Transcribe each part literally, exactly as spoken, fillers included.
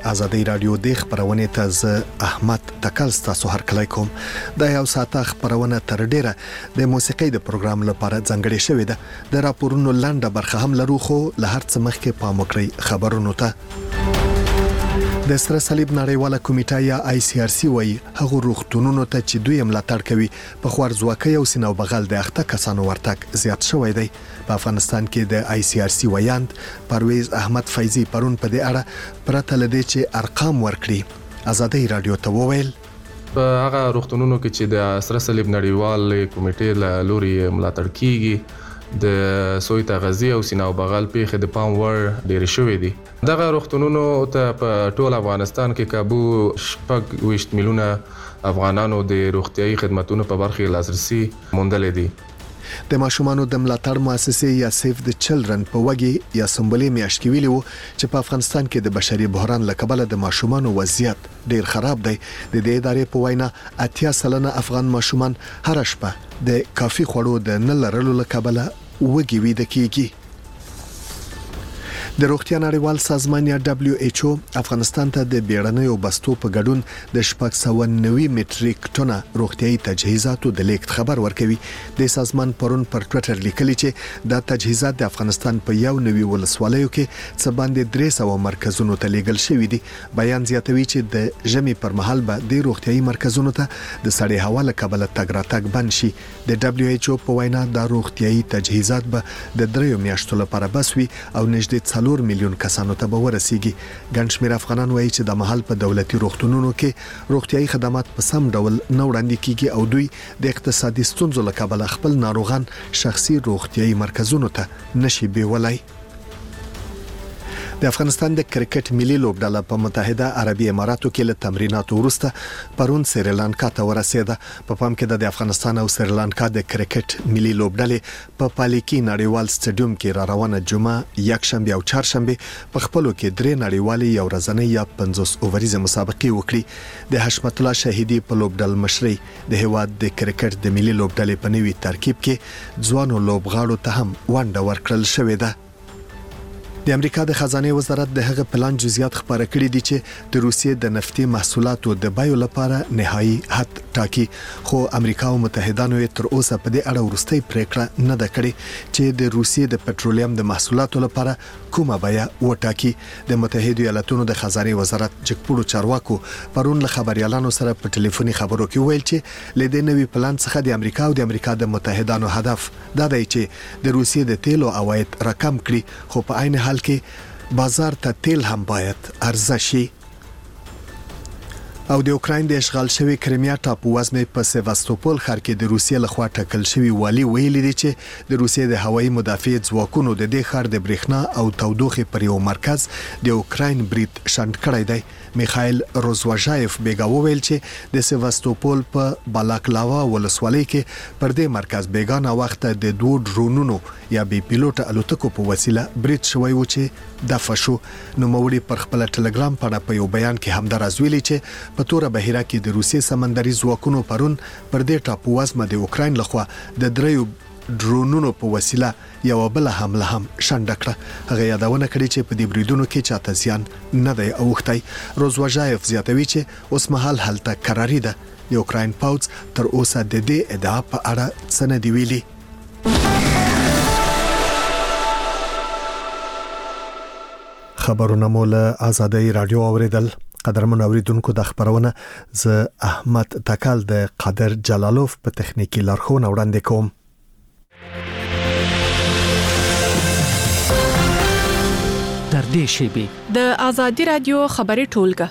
آزادۍ رادیو د خبرونه ته ز احمد تکل تاسو هر کله کوم د یو ساعت خبرونه تر ډیره د موسیقي د پروګرام لپاره ځانګړې شوې ده د راپورونو لنډه برخه هم لرو خو له هر څه مخکې پام وکړئ خبرونو ته د سره صلیب نړیواله کمیټه یا آی سی آر سی وایي هغه روغتونونو ته چې دوی ملاتړ کوي په خوارځواکۍ او سینو بغل د اخته کسانو ورتګ زیات شوی دی په افغانستان کې د آی سی آر سی ویاند پرویز احمد فیضی پرون په دې اړه پرته لدې چې ارقام ورکړي آزادۍ رادیو ته وویل په هغه روغتونونو کې چې د سره صلیب نړیواله کمیټې له لوري ملاتړ کیږي د سویت غزي او سینو بغل پیښه د پام ور ډیر شوې دي دغه روغتونونو ته په ټول افغانستان کې کابو شپږ ویشت میلیونه افغانانو د روغتيایي خدماتو په برخه لاسرسي موندل دي د ماشومانو د ملاتړ مؤسسې یا سیف د چلډرن په وګي یا سمبولې میاشت کې ویلو چې په افغانستان کې د بشري بحران لکبله د ماشومانو وضعیت ډیر خراب دی د دې ادارې په وینا اتیا سلنه افغان ماشومان هر شپه د کافي خوړو د نه لرلو لکبله وګي وي د کیږي د روغتیا نړیوال سازمان یا دبليو ایچ او افغانستان ته د بیړنیو بستو په ګډون د شپږ سوه نوي مټریک ټنه روغتيایي تجهیزاتو د لیکت خبر ورکوي د سازمان پرون پر ټوئیټر لیکلي چې دا تجهیزات د افغانستان په یو نوي ولسوالیو کې څه باندې درې سوه مرکزونو ته لیږل شوی دي بیان زیاتوي چې د ژمي پر مهال به د روغتيایي مرکزونو ته د سړې هوا له کبله تګ راتګ بند شي د دبليو ایچ او په وینا د روغتيایي تجهیزات به د دریو میاشتو لپاره بس وي او نږدې څلور میلیون کسانو ته به ورسیږي ګڼ شمېر افغانان وایي چې د محل په دولتي روغتونونو کې روغتيایي خدمات په سم ډول نه وړاندې کیږي او دوی د اقتصادي ستونزو له کبله خپل ناروغان شخصي روغتيایي مرکزونو ته نشي بیولای د افغانستان د کرکټ ملي لوبډله په متحده عربي اماراتو کې له تمریناتو وروسته پرون سریلانکا ته ورسېده په پام کې د افغانستان او سریلانکا د کرکټ ملي لوبډلې په پالیکی نړیوال سټیډیوم کې را روانه جمعه یک شنبه او چهارشنبه په خپلو کې درې نړیوالې یو ورځنۍ یا پنځوس اووریزه مسابقې وکړي د حشمت الله شهیدی په لوبډل مشري د هواد د کرکټ د ملي لوبډلې په نوي ترکیب کې ځوانو لوبغاړو ته هم ونډه ورکړل شوې ده د امریکا د خزانه وزارت د هغه پلان جزئیات خبره کړې دي چې د روسیې د نفتي محصولاتو د بایو لپاره نهایی حد ټاکي خو امریکا او متحدانو تر اوسه په دې اړه ورستۍ پریکړه نه ده کړې چې د روسیې د پټرولیم د محصولاتو لپاره کومه بیا وټاکي د متحده ایالاتونو د خزانه وزارت جګپوړو چارواکو پرون له خبريالانو سره په ټلیفوني خبرو کې ویل چې لدې نوي پلان څخه د امریکا او د امریکا د متحدانو هدف دا دی چې د روسیې د تیلو عواید رقم کړي خو په عین حال کې بازار ته تیل هم باید عرضه شي او د اوکراین د اشغال شوی کریمیا ټاپو وزمه په سیواستوپول ښار کې د روسیې لخوا ټاکل شوی والی ویلي دی چې د روسیې د هوایي مدافع ځواکونو د دې ښار د برېښنا او تودوخې پر یو مرکز د اوکراین برید شنډ کړی دی میخائیل روزواژایف بیګا وویل چې د سیواستوپول په بالاکلاوا ولسوالۍ کې پر دې مرکز بیګانه وخت د دوه ډرونونو یا بي پیلوټ الوتکو په وسیله برید شوی و چې د فشو نو موري پر خپل ټلګرام په په یو بیان کې هم دراز ویلي چې په توره بهیره کې د روسیې سمندري ځواکونو پرون پر دې ټاپو وزمه د اوکراین لخوا د دریو ډرونونو په وسیله یو بل حمله هم شنډ کړه هغه یادونه کړې چې په دې بریدونو کې چاته زیان نه دی اوختای روزواژایف زیاتوي چې اوس مهال هلته قراری ده د اوکراین پوځ تر اوسه د دې ادعا په اړه څه نه دی ویلي خبرونه مول آزادۍ رادیو اوریدل قدرمن اوریدونکو د خبرونه ز احمد تکل د قادر جلالوف په تخنیکی لارښوونه وړاندې کوم تر دې شیبې د آزادۍ رادیو خبري ټولګه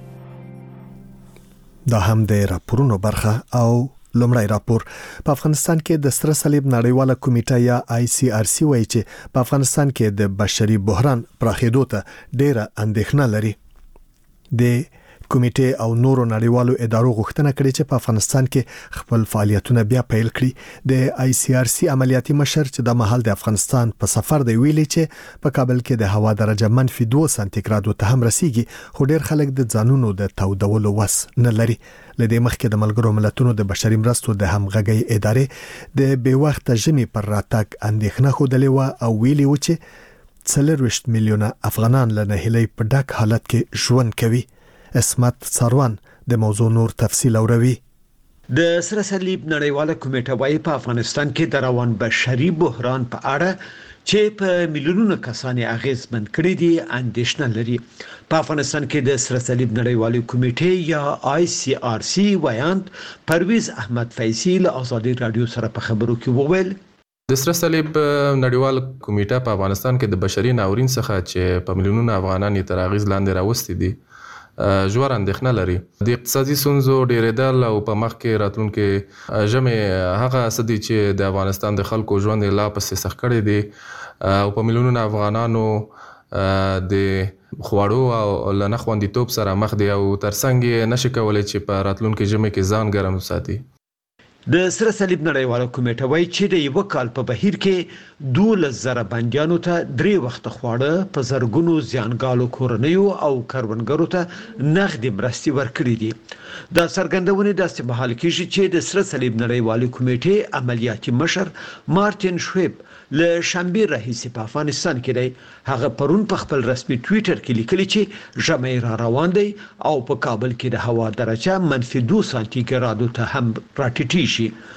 دا هم د راپورونو برخه او لومړی راپور په افغانستان کې د سره صلیب نړیواله کمیټه یا آی سی آر سی وایي چې په افغانستان کې د بشري بحران پراخېدو ته ډېره اندېښنه لري د کمیټې او نورو نړیوالو ادارو غوښتنه کړې چې په افغانستان کې خپل فعالیتونه بیا پیل کړي د آی سی آر سی عملیاتي مشر چې د مهال د افغانستان په سفر دی ویلي چې په کابل کې د هوا درجه منفي دوه سانتیګراد ته هم رسیږي خو ډېر خلک د ځانونو د تودولو وس نه لري لدې مخکې د ملګرو ملتونو د بشري مرستو د همغږي ادارې د بې وخت ژمي پر راتګ اندېښنه خوده او ویلي و چې څلورویشت میلیونه افغانان له ناهیلۍ په ډک حالت کې ژوند کوي. اسمت سروان د موضوع نور تفصیل اوروي. د سره صلیب نړیواله کمیټه وايي په افغانستان کې د روان بشري بحران په اړه چې په میلیونونو کسان اغیزمن کړي دي اندېښنه لري. په افغانستان کې د سره صلیب نړیواله کمیټې یا آی سی آر سی وایاند پرویز احمد فیضی له آزادي رادیو سره په خبرو کې وویل د سره صلیب نړیوال کمیټه په افغانستان کې د بشري ناورین څخه چې په میلیونونو افغانان یې تر اغیز لاندې راوستي دي ژور اندېښنه لري. د اقتصادي ستونزو ډېرېدل او په مخ کې راتلونکي ژمې هغه څه دي چې د افغانستان د خلکو ژوند لا پسې سخت کړی دی او په میلیونونو افغانانو د خواړو او له نه خوندیتوب سره مخ دي او ترڅنګ یې نشي کولی چې په راتلونکي ژمې کې ځان ګرم وساتي. د سره صلیب نړیواله کمیټه وايي چې د یو کال په بهیر کې دولس زره بندیانو ته درې وخت خواړه په زرګونو زیانګالو کورنیو او کروندګرو ته نغدي مرستې ورکړي دي. دا څرګندونه داسې مهال کېږي چې د سره صلیب نړیواله کمیټې عملیاتي مشر مارتین شویب له شنبه راهیسې په افغانستان کې دی. هغه پرون په خپل رسمي ټویټر کې لیکلي چې ژمی را روان دی او په کابل کې د هوا درجه منفي دوه سانتي ګرادو ته هم راټیټیږي.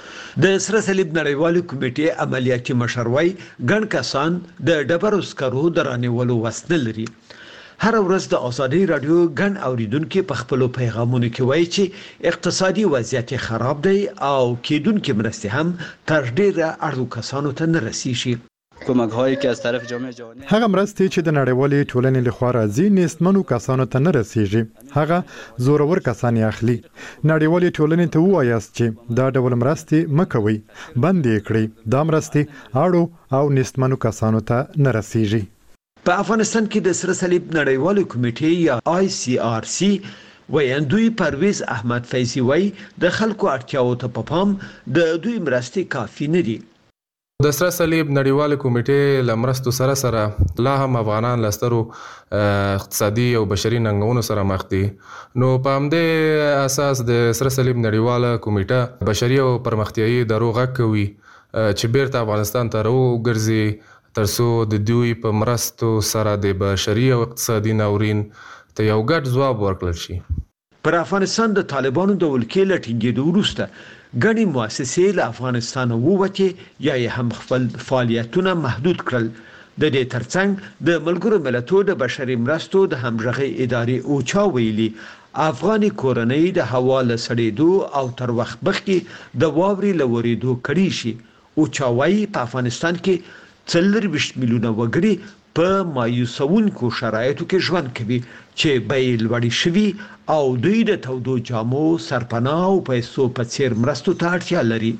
د سره صلیب نړیواله کمیټې عملیاتي مشر وايي ګڼ کسان د ډبرو سکرو د رانیولو وس نه لري. هر ورځ د آزادي رادیو ګڼ اوریدونکو په خپل پیغامونو کې وایي چې اقتصادي وضعیت خراب دی او کېدونکو مرستې هم تر ډیره اړو کسانو ته نه رسیږي. کمک‌هایی که از طرف جامعه جهانی هغه مرستې چې د نړیوالې ټولنې لخوا راځي نیستمنو کسانو ته نه رسیږي. هغه زورور کسان یې اخلي. نړیوالې ټولنې ته ووایاست چې دا ډول مرستې مکوي، بند یې کړئ. دا مرستې اړو او نیستمنو کسانو ته نه رسیږي. په افغانستان کې د سره صلیب نړیواله کمیټې یا آی سی آر سی ویاندوی پرویز احمد فیضی وايي د خلکو اړتیاو ته په پام د دوی مرستې کافي نه دي. د سره صلیب نړیواله کمیټې له مرستو سره سره لا هم افغانان له سترو اقتصادي او بشري ننګونو سره مخ دي. نو په همدې اساس د سره صلیب نړیواله کمیټه بشري او پرمختیایي درو غږ کوي چې بیرته افغانستان ته راوګرځي ترڅو د دوی په مرستو سره د بشري او اقتصادي ناورین ته یو ګډ ځواب ورکړل شي. پر افغانستان د طالبانو د ولکې له ټینګېدو وروسته ګڼې مؤسسې له افغانستان ووتې یا یې هم خپل فعالیتونه محدود کړل. د دې ترڅنګ د ملګرو ملتونو د بشري مرستو د همغږۍ ادارې اوچا ویلي افغاني کورنۍ د هوا له سړېدو او تر وخت مخکې د واورې له ورېدو کړي شي. اوچا وايي په افغانستان کې څلورویشت میلیونه وګړي په مایوسونکو شرایطو کې ژوند کوي چې بیې لوړې شوي او دوی د تودو جامو، سرپناه او پیسو په څیر مرستو ته اړتیا لري.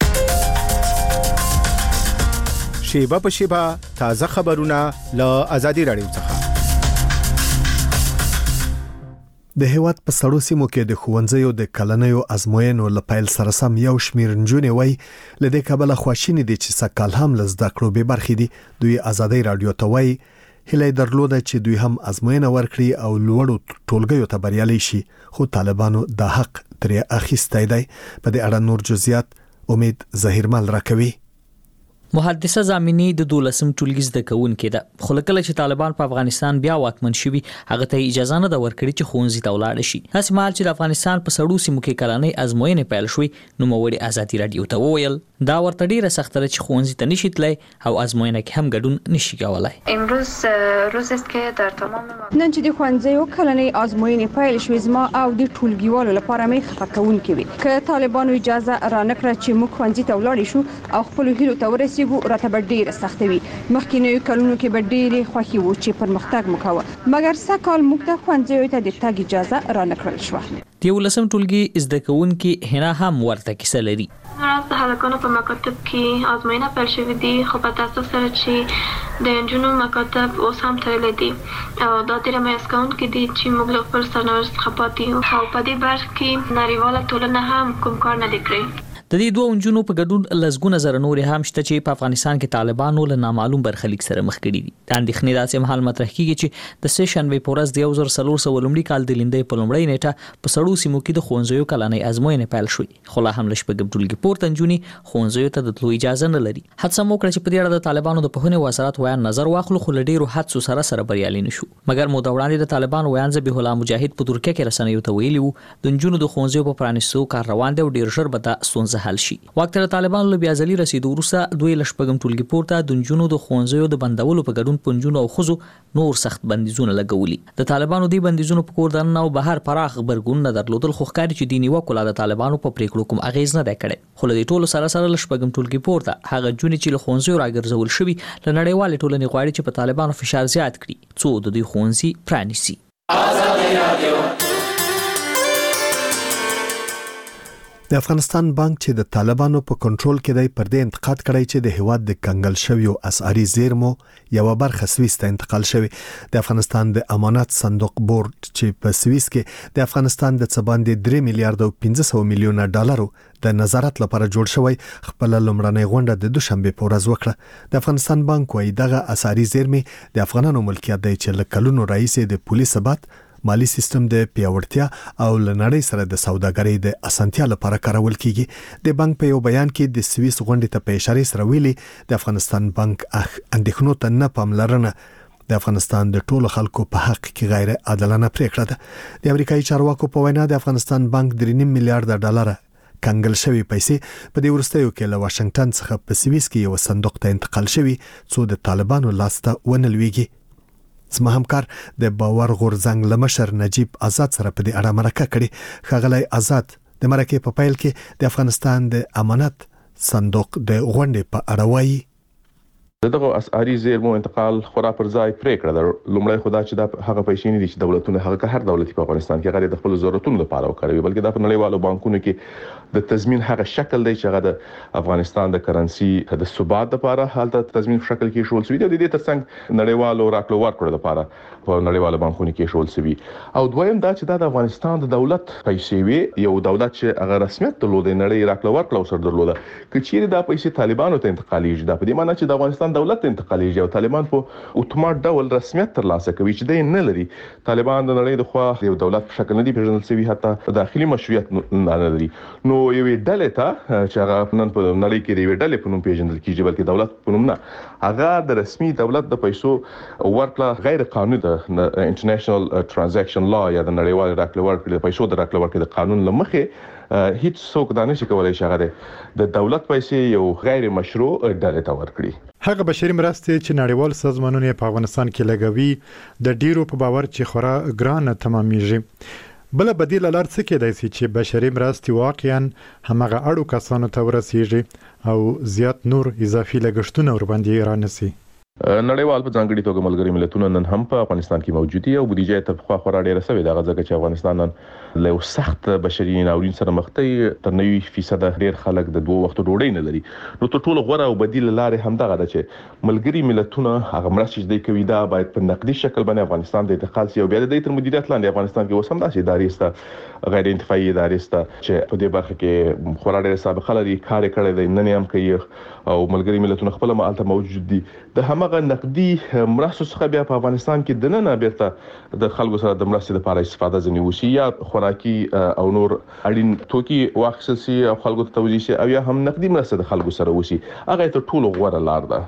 شیبه په شیبه تازه خبرونه له آزادي رادیو څخه. د هیواد په سړو سیمو کې د ښوونځیو د کلنیو ازموینو له پیل سره سم یو شمیر نجونې وای لدې کابل خواشینې دي چې سکهال هم له زده کړو به برخې دي. دوی آزادي رادیو ته وای هله درلوده چې دوی هم ازموینه ورکړي او لوړو ټولګیو ته بریالي شي، خو طالبانو د حق ترې اخیستی دی. په دې اړه نور جزئیات امید ظهیرمل راکوي. محدثه زامینی د دولسم ټولګي زده کوونکې ده، خو کله چې طالبان په افغانستان بیا واکمن شوي هغه ته اجازه نه ده ورکړي چې ښوونځي ته ولاړ شي. هڅې مهال چې د افغانستان په سړو سیمو کې کلنۍ ازموینې پیل شوې نو نوموړي آزادي رادیو ته وویل دا ورته ډیره سخته ده چې ښوونځي ته نشي تللی او ازموینه کې هم ګډون نشي کولای. امروز روز است که در تمام نن چې د ښوونځیو کلنۍ ازموینې پیل شوې زما او د ټولګیوالو لپاره مې خفه کوونکې وي. که طالبانو اجازه رانکړه چې موږ ښوونځي ته ولاړ شو او خپل هیلو ته ورسېږو راته به ډیره سخته وي. مخکینیو کلونو کې به ډیرې خوښې وو چې پرمختګ مو کوه، مګر سږ کال موږ ته ښوونځیو ته د تګ اجازه رانکړل شوه. د یولسم ټولګي زده کوونکي هنا هم ورته کیسه لري. راز د هلکانو په مکاتب کې ازموینه پیل شوې دي، خو په تاسو سره چې د نجونو مکاتب اوس هم تړلې دي او دا ډېره مایوس کوونکې دي چې موږ له خپل سرنوشت څخه پاتې یو او په دې برخه کې نړیواله ټولنه هم کوم کار نه دی کړی. د دې دوه انجونو په ګډون لزګونه زره نور هم شته چې په افغانستان کې طالبانو له نامعلوم برخلیک سره مخ کړي دي. د اندېښنې داسې مهال مطرح کیږي چې د سه شنبې په ورځ د یو زر څلور سوه لومړي کال د لیندۍ په لومړۍ نیټه په سړو سیمو کې د ښوونځیو کلنۍ ازموینې پیل شوې، خو لا هم له شپږم ټولګي پورته نجونې ښوونځیو ته د تلو اجازه نه لري. هڅه مو وکړه چې په دې اړه د طالبانو د پوهنې وزارت ویان نظر واخلو، خو له ډېرو هڅو سره سره بریالي نشو. مګر موده وړاندې د طالبانو ویان ذبیح الله مجاهد په ترکیه کې رسنیو ته ویلي وو د نجونو د ښوونځیو په پرانیستو کار روان دی او ډېر ژر به دا ستونزه حل شي. وخت د طالبانو له بیا ځلي رسیدو وروسته دوی له شپږم ټولګي پورته د نجونو د ښوونځیو د بندولو په ګډون په نجونو او ښځو نور سخت بندیزونه لګولي. د طالبانو دی بندیزونو په کور دننه او بهر پراخ غبرګونونه درلودل، خو ښکاري چې دیني وکولا د طالبانو په پریکړو کوم اغیز نه دی کړی. خو له دې ټولو سره سره له شپږم ټولګي پورته هغه نجونې چې له ښوونځیو راګرځول شوي له نړیوالې ټولنې غواړي چې په طالبانو فشار زیات کړي څو د دوی ښوونځي پرانیسي. د افغانستان بانک چې د طالبانو په کنټرول کې دی پر دې انتقاد کړی چې د هیواد د کنګل شویو اسعاري زیرمو یو برخه سویس ته انتقال شوی. د افغانستان د امانات صندوق بورډ چې په سویس کې د افغانستان د څباندې درې میلیارډ او پنځه سوه میلیونه ډالرو د نظارت لپاره جوړ شوی خپل لومړنۍ غونډه د دوشنبه په ورځ وکړه. د افغانستان بانک وايي دغه اسعاري زیرمې د افغانانو ملکیت دی چې له کلونو راهیسې د پولیس ثبات، مالی سیستم د پیاوړتیا او لنړۍ سره د سوداګرۍ د اسانتیا لپاره کارول کیږي. د بانک په یو بیان کې د سویس غونډې ته په اشاره سره ویلي د افغانستان بانک اندېښنو ته نه پاملرنه د افغانستان د ټولو خلکو په حق کې غیر عادلانه پریکړه ده. د امریکایي چارواکو په وینا د افغانستان بانک درې نیم میلیارډ ډالر کنګل شوی پیسې په دې وروستیو کې له واشنگټن څخه په سویس کې یو صندوق ته انتقال شوی څو د طالبانو لاسته ونه لویږي. زما همکار د باور غورځنګ لمشر نجیب آزاد سره په دې اړه مرکه کړې. ښاغلی آزاد، د مرکې په پیل کې د افغانستان د امانت صندوق د غونډې په اړه وایي. دغه اسعاري زیرمو انتقال خورا پر ځای پریکړه ده. لومړی خو دا چې د هغه پیسې نه دي چې دولتونه هغه هر دولتي په افغانستان کې هغه د خپل ضرورتونو لپاره وکړي، بلکې دا په نړیوالو بانکونو کې د تضمین هغه شکل دی چې هغه د افغانستان د کرنسي د ثبات لپاره حالت تضمین په شکل کې شول شوی دی. د دې ترڅنګ نړیوالو راکړو ورکړو لپاره په نړیوالو بانکونو کې شول شوی. او دویم دا چې دا د افغانستان د دولت پیسې وي، یو دولت چې هغه رسمیت درلود نړۍ راکړو ورکړو سره درلوده، کچېره دا پیسې طالبانو ته انتقالېږي. دا په دې معنی چې د افغانستان دولت انتقالېږي او طالبان په اتومات ډول رسمیت ترلاسه کوي چې دی نه لري. طالبان د نړۍ د خوا یو دولت په شکل نه دی پیژندل شوی، حتی داخلي مشروعیت نه لري. نو یو ډلې ته چې هغه نن په نړۍ کې د یو ډلې په نوم پیژندل کیږي، بلکې دولت په نوم نه، هغه د رسمي دولت د پیسو ورکړه غیر قانوني ده. انټرنیشنل ټرانزیکشن لا یا د نړیوال راکړه ورکړه د پیسو د راکړه ورکړه د قانون لمخې هیڅ څوک دا نشي کولای چې هغه د دولت پیسې یو غیر مشروع ډلې ته ورکړي. هغه بشري مرستې چې نړیوال سازمانونه په افغانستان کې لګوي د ډیرو په باور چې خورا ګران تمامېږي. بل بدیل لار څه کېدای شي چې بشري مرستې واقعا همغه اړو کسانو ته ورسیږي او زیات نور اضافي لګښتونه ور باندې رانسي. نړیوال په ځانګړي توګه ملګري ملتونه نن هم په افغانستان کې موجود دي او بودیجه ته خو خورا ډیره سوي ده، ځکه چې افغانستان نن له سخت بشري ناورین سره مخ دی. تر نوي فیصد ډیر خلک د دوه وختو ډوډۍ نه لري. نو ټول ټول غوړه او بدیل لارې هم دغه ده چې ملګري ملتونه هغه مرستې چې کوي دا باید په نقدي شکل باندې افغانستان ته انتقال شي او بیا د دې تر مدیریت لاندې افغانستان کې اوس هم داسې ادارې سته، غیر انتفاعي ادارې سته چې په دې برخه کې خورا ډیره سابقه لري، کار کړی دی، نن هم کوي او ملګري ملتونه خپل مالته موجود دي. د همغه نقدي مرستو څخه بیا په افغانستان کې د نن بیرته د خلکو سره د مرستې لپاره استفاده ځنی وشي، یا خوراکي او نور اړین توکي واخیستل شي او خلکو ته توزیع شي، او یا هم نقدي مرسته د خلکو سره وشي. هغه ته ټول غوړه لار ده.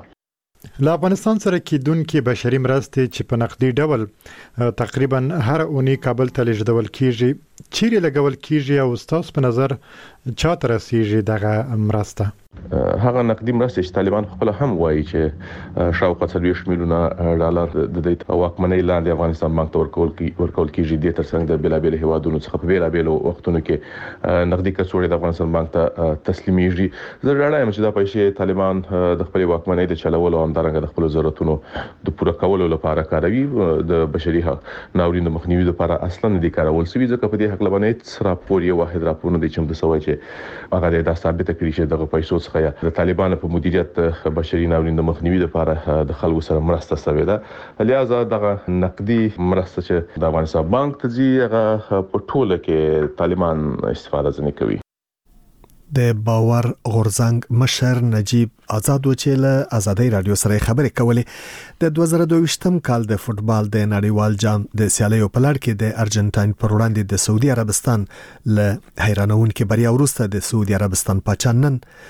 له افغانستان سره کېدونکې بشري مرستې چې په نقدي ډول تقریبا هر اونۍ کابل ته لیږدول کیږي، چیرې لګول کیږي او ستاسو په نظر چاته رسیږي دغه مرسته؟ هغه نقدي مرستې چې طالبان خپل هم وایي چې شاوخوا څلوېښت میلیونه ډالر د دې واکمنۍ لاندې افغانستان بانک ته ورکول ورکول کیږي. د ترڅنګ د بیلابېلو هیوادونو څخه په بیلابېلو وختونو کې نقدي کڅوړې د افغانستان بانک ته تسلیمیږي. زه ډاډه یم چې دا پیسې طالبان د خپل واکمنۍ د چلولو او همدارنګه د خپل ضرورتونو د پوره کولو لپاره کاروي. د بشري ناورین د مخنیوي لپاره اصلا نه دي کارول شوي، ځکه په دې حق لبنه هیڅ راپور یو واحد راپور نه دی چې موږ سوي چې هغه د ثابت کړي چې دغه پیسو څخه د طالبانو په مدیریت بشري ناورین د مخنیوي لپاره د خلکو سره مرسته شوې ده. لہذا دغه نقدي مرسته چې د افغانستان بانک ته ځي هغه په ټوله کې طالبان استفاده ځنې کوي. د باور غورزنګ مشر نجیب آزاد چې له آزادۍ رادیو سره خبرې کولې د دوه زره دوه ویشتم کال د فوتبال د نړیوال جام د سیالیو په لړ کې د ارجنټاین پر وړاندې د سعودي عربستان له حیرانونکو بریا وروسته د سعودي عربستان پاچا نن